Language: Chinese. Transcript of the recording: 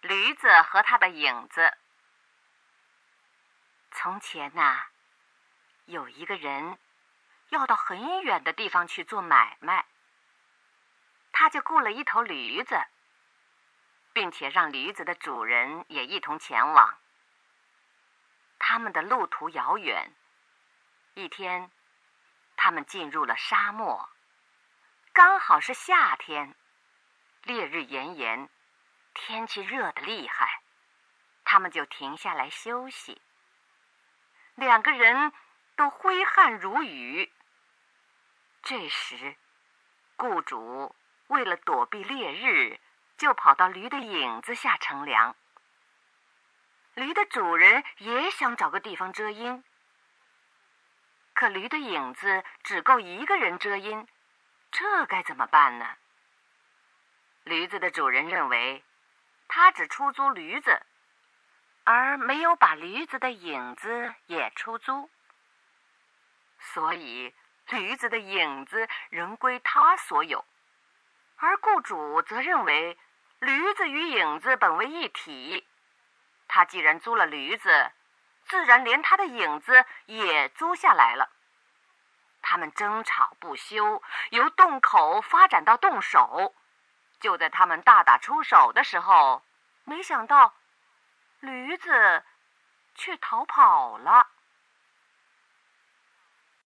驴子和它的影子。从前呐，有一个人要到很远的地方去做买卖，他就雇了一头驴子，并且让驴子的主人也一同前往。他们的路途遥远，一天，他们进入了沙漠，刚好是夏天，烈日炎炎，天气热得厉害，他们就停下来休息。两个人都挥汗如雨。这时，雇主为了躲避烈日，就跑到驴的影子下乘凉。驴的主人也想找个地方遮阴，可驴的影子只够一个人遮阴，这该怎么办呢？驴子的主人认为，他只出租驴子，而没有把驴子的影子也出租，所以驴子的影子仍归他所有。而雇主则认为，驴子与影子本为一体，他既然租了驴子，自然连他的影子也租下来了。他们争吵不休，由洞口发展到动手。就在他们大打出手的时候，没想到驴子却逃跑了。